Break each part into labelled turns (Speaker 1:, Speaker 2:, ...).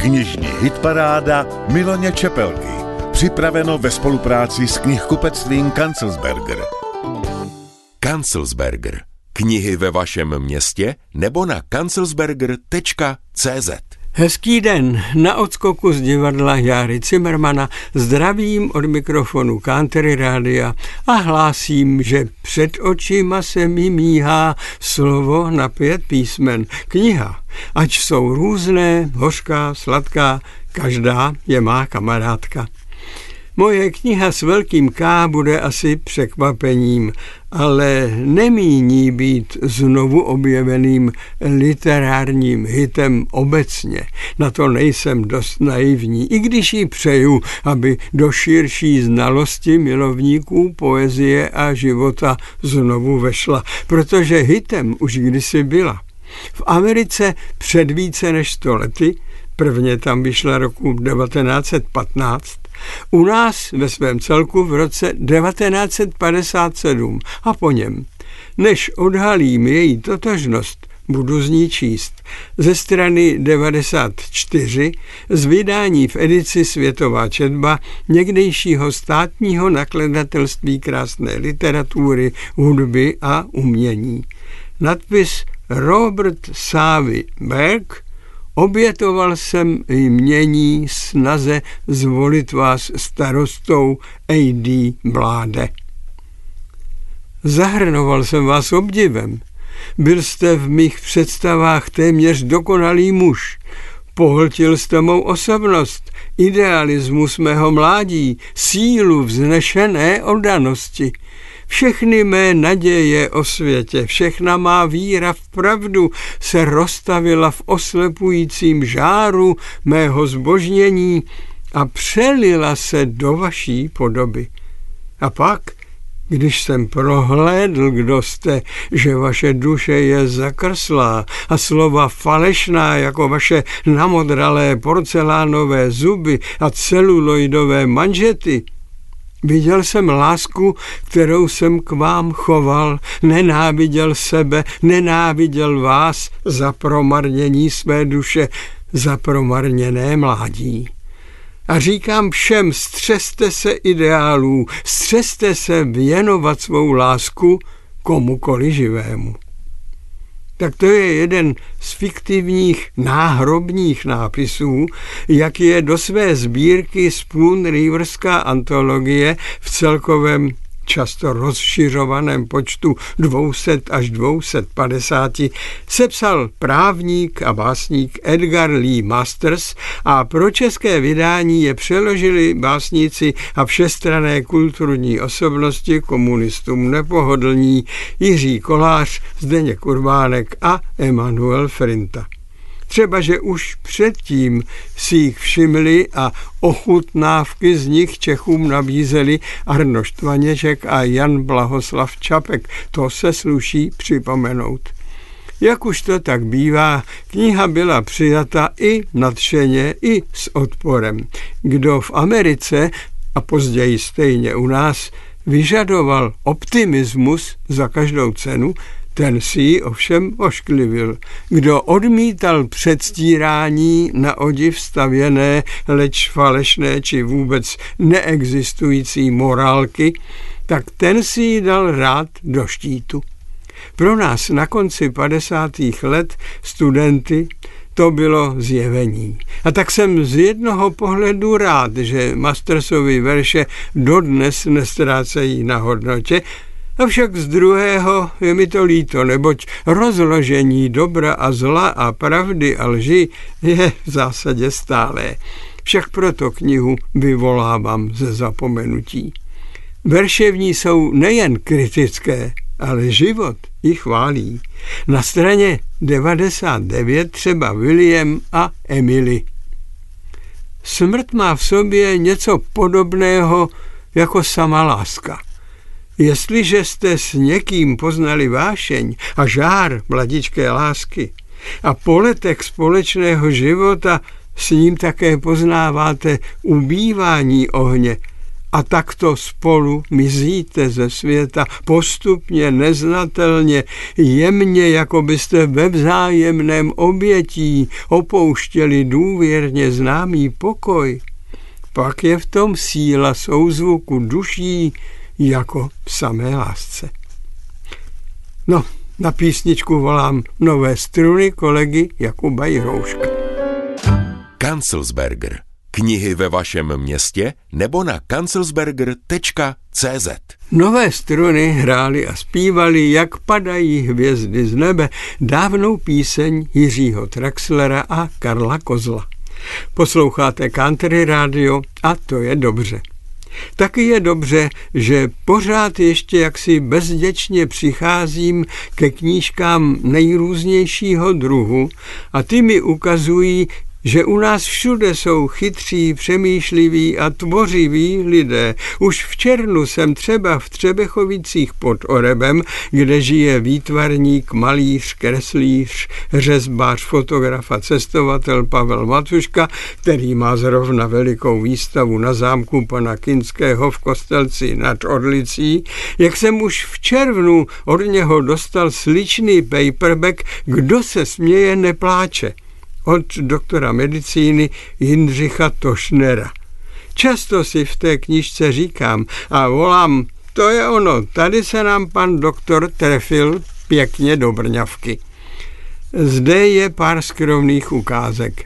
Speaker 1: Knižní hitparáda Miloně Čepelky. Připraveno ve spolupráci s knihkupectvím Kanzelsberger.
Speaker 2: Kanzelsberger. Knihy ve vašem městě nebo na kanzelsberger.cz.
Speaker 3: Hezký den, na odskoku z divadla Járy Cimrmana zdravím od mikrofonu Country Rádia a hlásím, že před očima se mi míhá slovo na 5 písmen. Kniha, ať jsou různé, hořká, sladká, každá je má kamarádka. Moje kniha s velkým K bude asi překvapením, ale nemíní být znovu objeveným literárním hitem obecně. Na to nejsem dost naivní, i když jí přeju, aby do širší znalosti milovníků poezie a života znovu vešla, protože hitem už kdysi byla. V Americe před více než 100 lety, prvně tam vyšla roku 1915, u nás ve svém celku v roce 1957 a po něm. Než odhalím její totožnost, budu z ní číst. Ze strany 94 z vydání v edici Světová četba někdejšího státního nakladatelství krásné literatury, hudby a umění. Nadpis Robert Savy Berg. Obětoval jsem jmění snaze zvolit vás starostou A.D. Bláde. Zahrnoval jsem vás obdivem. Byl jste v mých představách téměř dokonalý muž. Pohltil jste mou osobnost, idealismus mého mládí, sílu vznešené oddanosti. Všechny mé naděje o světě, všechna má víra v pravdu se roztavila v oslepujícím žáru mého zbožnění a přelila se do vaší podoby. A pak, když jsem prohlédl, kdo jste, že vaše duše je zakrslá a slova falešná jako vaše namodralé porcelánové zuby a celuloidové manžety, viděl jsem lásku, kterou jsem k vám choval, nenáviděl sebe, nenáviděl vás za promarnění své duše, za promarněné mládí. A říkám všem, střeste se ideálů, střeste se věnovat svou lásku komukoli živému. Tak to je jeden z fiktivních náhrobních nápisů, jak je do své sbírky Spoon Riverská antologie v celkovém často rozšiřovaném počtu 200 až 250 sepsal právník a básník Edgar Lee Masters a pro české vydání je přeložili básníci a všestranné kulturní osobnosti komunistům nepohodlní Jiří Kolář, Zdeněk Urbánek a Emanuel Frinta. Třeba, že už předtím si jich všimli a ochutnávky z nich Čechům nabízeli Arnošt Vaněček a Jan Blahoslav Čapek. To se sluší připomenout. Jak už to tak bývá, kniha byla přijata i nadšeně, i s odporem. Kdo v Americe a později stejně u nás vyžadoval optimismus za každou cenu, ten si ji ovšem ošklivil. Kdo odmítal předstírání na odiv stavěné, leč falešné či vůbec neexistující morálky, tak ten si ji dal rád do štítu. Pro nás na konci 50. let studenty to bylo zjevení. A tak jsem z jednoho pohledu rád, že Mastersovy verše dodnes nestrácejí na hodnotě, avšak z druhého je mi to líto, neboť rozložení dobra a zla a pravdy a lži je v zásadě stálé. Však proto knihu vyvolávám ze zapomenutí. Verše v ní jsou nejen kritické, ale život ji chválí. Na straně 99 třeba William a Emily. Smrt má v sobě něco podobného jako sama láska. Jestliže jste s někým poznali vášeň a žár mladičké lásky a po letech společného života s ním také poznáváte ubývání ohně A takto spolu mizíte ze světa postupně, neznatelně, jemně, jako byste ve vzájemném obětí opouštěli důvěrně známý pokoj. Pak je v tom síla souzvuku duší jako v samé lásce. No, na písničku volám Nové struny kolegy Jakuba Jirouška.
Speaker 2: Kanzelsberger. Knihy ve vašem městě nebo na kanzelsberger.cz.
Speaker 3: Nové struny hrály a zpívali, jak padají hvězdy z nebe, dávnou píseň Jiřího Traxlera a Karla Kozla. Posloucháte Country Radio a to je dobře. Taky je dobře, že pořád ještě jaksi bezděčně přicházím ke knížkám nejrůznějšího druhu a ty mi ukazují, že u nás všude jsou chytří, přemýšliví a tvořiví lidé. Už v červnu jsem třeba v Třebechovicích pod Orebem, kde žije výtvarník, malíř, kreslíř, řezbář, fotograf a cestovatel Pavel Matuška, který má zrovna velikou výstavu na zámku pana Kinského v Kostelci nad Orlicí, jak jsem už v červnu od něho dostal sličný paperback Kdo se směje, nepláče od doktora medicíny Jindřicha Tošnera. Často si v té knížce říkám a volám, to je ono, tady se nám pan doktor trefil pěkně do brňavky. Zde je pár skromných ukázek.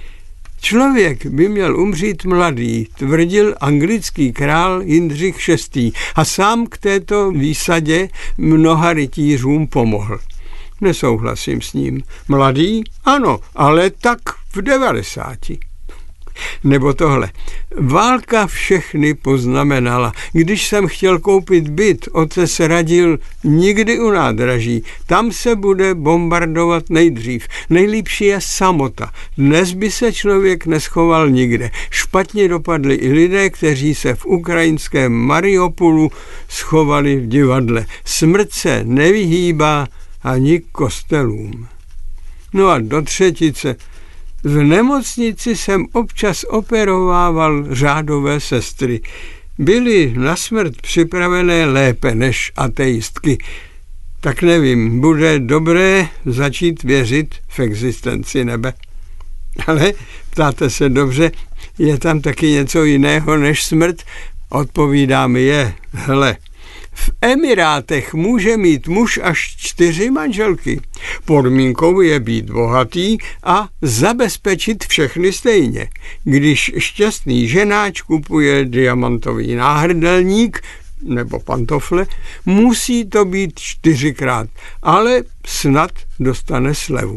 Speaker 3: Člověk by měl umřít mladý, tvrdil anglický král Jindřich VI. A sám k této výsadě mnoha rytířům pomohl. Nesouhlasím s ním. Mladý? Ano, ale tak v 90. Nebo tohle. Válka všechny poznamenala. Když jsem chtěl koupit byt, otec radil nikdy u nádraží. Tam se bude bombardovat nejdřív. Nejlepší je samota. Dnes by se člověk neschoval nikde. Špatně dopadli i lidé, kteří se v ukrajinském Mariupolu schovali v divadle. Smrt se nevyhýbá ani kostelům. No a do třetice. V nemocnici jsem občas operovával řádové sestry. Byly na smrt připravené lépe než ateistky. Tak nevím, bude dobré začít věřit v existenci nebe. Ale ptáte se dobře, je tam taky něco jiného než smrt? Odpovídám je, hele, v Emirátech může mít muž až 4 manželky. Podmínkou je být bohatý a zabezpečit všechny stejně. Když šťastný ženáč kupuje diamantový náhrdelník nebo pantofle, musí to být 4krát, ale snad dostane slevu.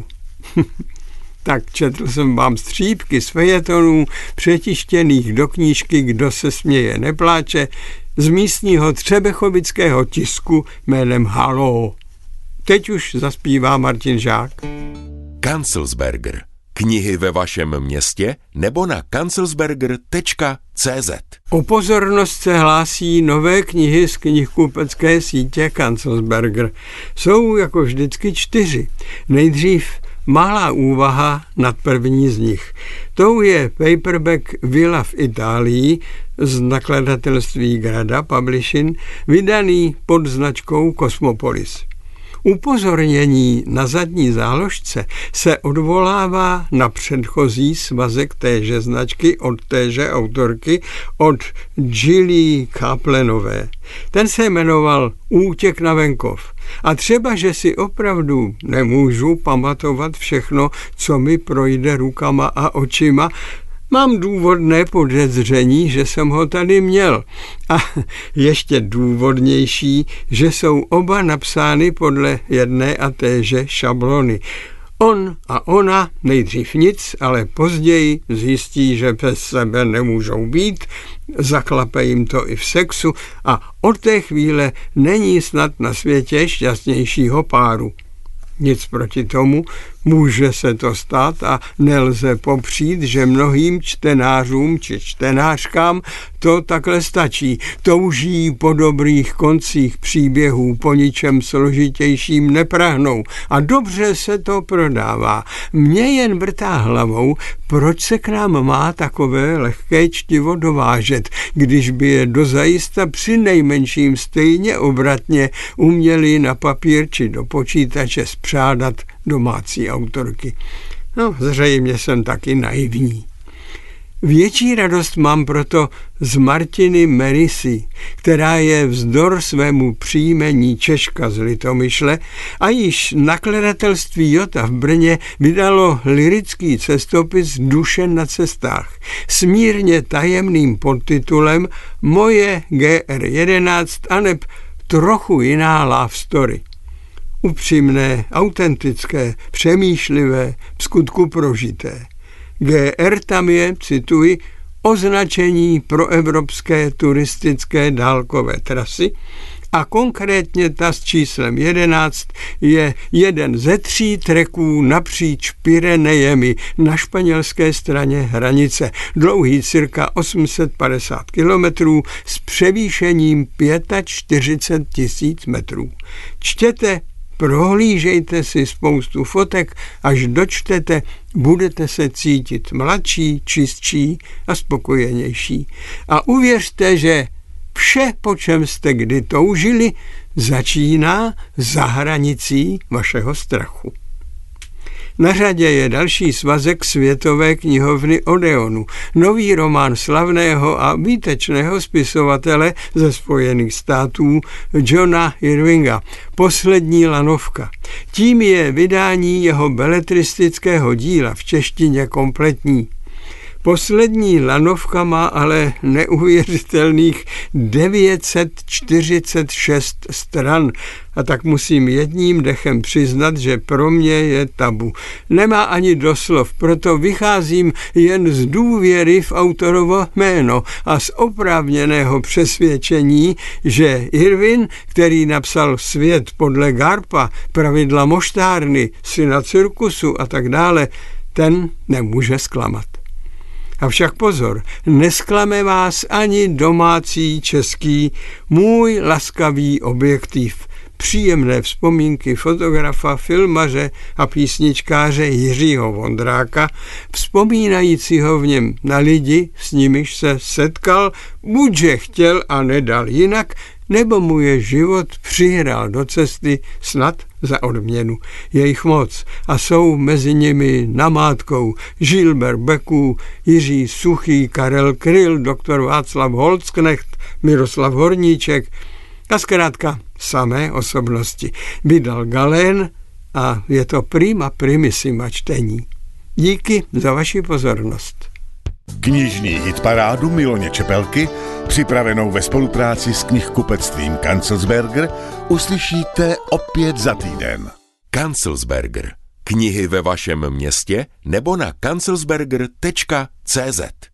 Speaker 3: Tak četl jsem vám střípky z fejetonů přetištěných do knížky Kdo se směje, nepláče, z místního třebechovického tisku jménem Halo. Teď už zaspívá Martin Žák.
Speaker 2: Kanzelsberger. Knihy ve vašem městě nebo na kanzelsberger.cz.
Speaker 3: O pozornost se hlásí nové knihy z knihkupecké sítě Kanzelsberger. Jsou jako vždycky 4. Nejdřív malá úvaha nad první z nich. Tou je paperback Villa v Itálii z nakladatelství Grada Publishing, vydaný pod značkou Cosmopolis. Upozornění na zadní záložce se odvolává na předchozí svazek téže značky od téže autorky, od Gilly Kaplanové. Ten se jmenoval Útěk na venkov. A třeba, že si opravdu nemůžu pamatovat všechno, co mi projde rukama a očima, mám důvodné podezření, že jsem ho tady měl. A ještě důvodnější, že jsou oba napsány podle jedné a téže šablony. On a ona nejdřív nic, ale později zjistí, že bez sebe nemůžou být, zaklape jim to i v sexu a od té chvíle není snad na světě šťastnějšího páru. Nic proti tomu, Může se to stát a nelze popřít, že mnohým čtenářům či čtenářkám to takhle stačí. Touží po dobrých koncích příběhů, po ničem složitějším neprahnou a dobře se to prodává. Mě jen vrtá hlavou, proč se k nám má takové lehké čtivo dovážet, když by je dozajista při nejmenším stejně obratně uměli na papír či do počítače spřádat domácí autorky. No, zřejmě jsem taky naivní. Větší radost mám proto z Martiny Merisy, která je vzdor svému příjmení Češka z Litomyšle a již nakladatelství Jota v Brně vydalo lyrický cestopis Duše na cestách s mírně tajemným podtitulem Moje GR11 aneb trochu jiná love story. Upřímné, autentické, přemýšlivé, vskutku prožité. GR tam je, cituji, označení pro evropské turistické dálkové trasy a konkrétně ta s číslem 11 je jeden ze 3 treků napříč Pyrenejemi na španělské straně hranice, dlouhý cirka 850 kilometrů s převýšením 45 000 metrů. Čtěte, prohlížejte si spoustu fotek, až dočtete, budete se cítit mladší, čistší a spokojenější. A uvěřte, že vše, po čem jste kdy toužili, začíná za hranicí vašeho strachu. Na řadě je další svazek Světové knihovny Odeonu, nový román slavného a výtečného spisovatele ze Spojených států Johna Irvinga, Poslední lanovka. Tím je vydání jeho beletristického díla v češtině kompletní. Poslední lanovka má ale neuvěřitelných 946 stran a tak musím jedním dechem přiznat, že pro mě je tabu. Nemá ani doslov, proto vycházím jen z důvěry v autorovo jméno a z oprávněného přesvědčení, že Irvin, který napsal Svět podle Garpa, Pravidla moštárny, Syna cirkusu a tak dále, ten nemůže zklamat. Avšak pozor, nesklame vás ani domácí český můj laskavý objektiv. Příjemné vzpomínky fotografa, filmaře a písničkáře Jiřího Vondráka, vzpomínajícího v něm na lidi, s nimiž se setkal, buďže chtěl a nedal jinak, nebo mu je život přihrál do cesty snad za odměnu. Je jich moc a jsou mezi nimi namátkou Žilber Beků, Jiří Suchý, Karel Kryl, doktor Václav Holcknecht, Miroslav Horníček a zkrátka samé osobnosti. Vydal Galén a je to prima primissima čtení. Díky za vaši pozornost.
Speaker 1: Knižní hitparádu Miloně Čepelky, připravenou ve spolupráci s knihkupectvím Kanzelsberger, uslyšíte opět za týden.
Speaker 2: Kanzelsberger. Knihy ve vašem městě nebo na kanzelsberger.cz